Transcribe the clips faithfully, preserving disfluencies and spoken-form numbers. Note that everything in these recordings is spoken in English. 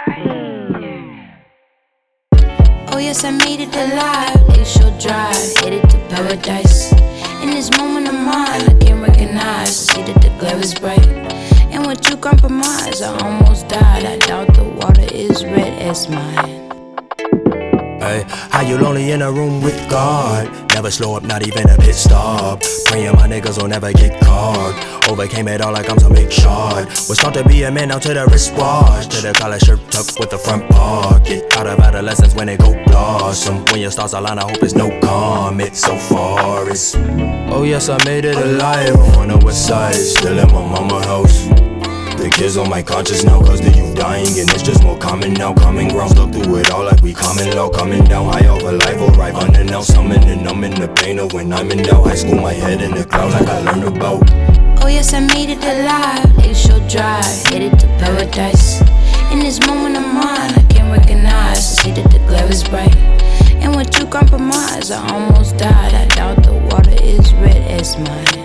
Oh yes, I made it alive. Lakeshore Drive, headed to paradise. In this moment of mine, I can't recognize. I see that the glare is bright, and with you compromise, I almost died. I doubt the water is red as mine. Hey, how you lonely in a room with God? Never slow up, not even a pit stop. Praying my niggas will never get caught. Overcame it all like I'm some big shot. Was taught to be a man out to the wristwatch, to the collar shirt tucked with the front pocket. Out of adolescence when it go blossom. When your stars align, I hope it's no comet. So far it's, oh yes, I made it alive. On the west side, still in my mama house. The kids on my conscience now, cause the youth dying and it's just more common now. Coming ground, stuck through it all like we coming low. Coming down high over life, arrive unannounced. Summoning, I'm in the pain of when I'm in doubt. High school, my head in the clouds like I learned about. Oh yes, I made it alive. Lakeshore Drive, headed to paradise. In this moment of mine, I can't recognize. I see that the glare is bright, and with you compromise, I almost died. I doubt the water is red as mine.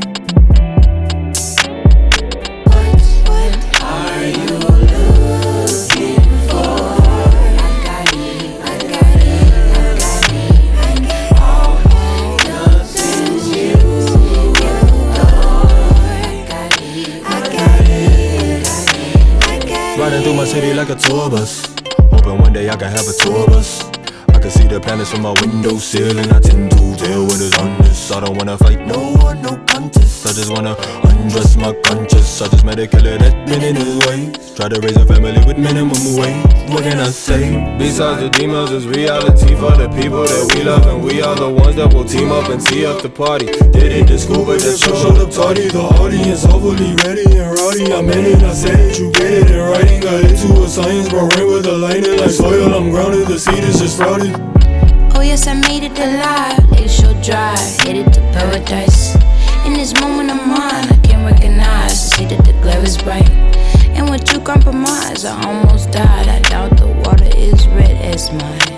Riding through my city like a tour bus, hoping one day I can have a tour bus. I can see the planets from my windowsill, and I tend to tell what is on this. I don't wanna fight no one, no contest. I just wanna undress my conscience. I just met a killer that's been in his way. Try to raise a family with minimum wage. What can I say? Besides the demons, it's reality for the people that we love, and we are the ones that will team up and tee up the party. Did it to school, but that show showed up tardy. The audience hopefully ready and rowdy. I'm in it, I said it, you get it in writing. Got into a science, bro, rain with the lightning like soil. I'm grounded, the seed is just sprouted. Oh yes, I made it alive. Lakeshore Drive, headed to paradise. In this moment of mine, I can't recognize. I see that the glare is bright, and with you compromise, I almost died. I doubt the water is red as mine.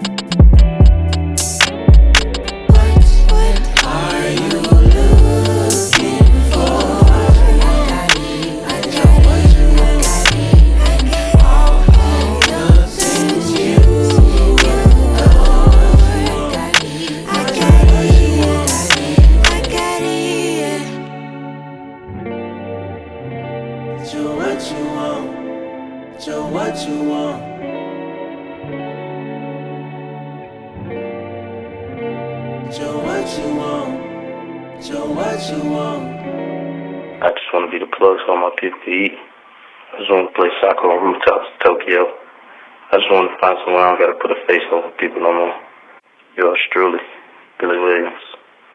So what you want? So what you want? So what you want? So what you want? I just want to be the plug so all my people can eat. I just want to play soccer on rooftops in Tokyo. I just want to find somewhere I don't got to put a face over people no more. Yours truly, Billy Williams.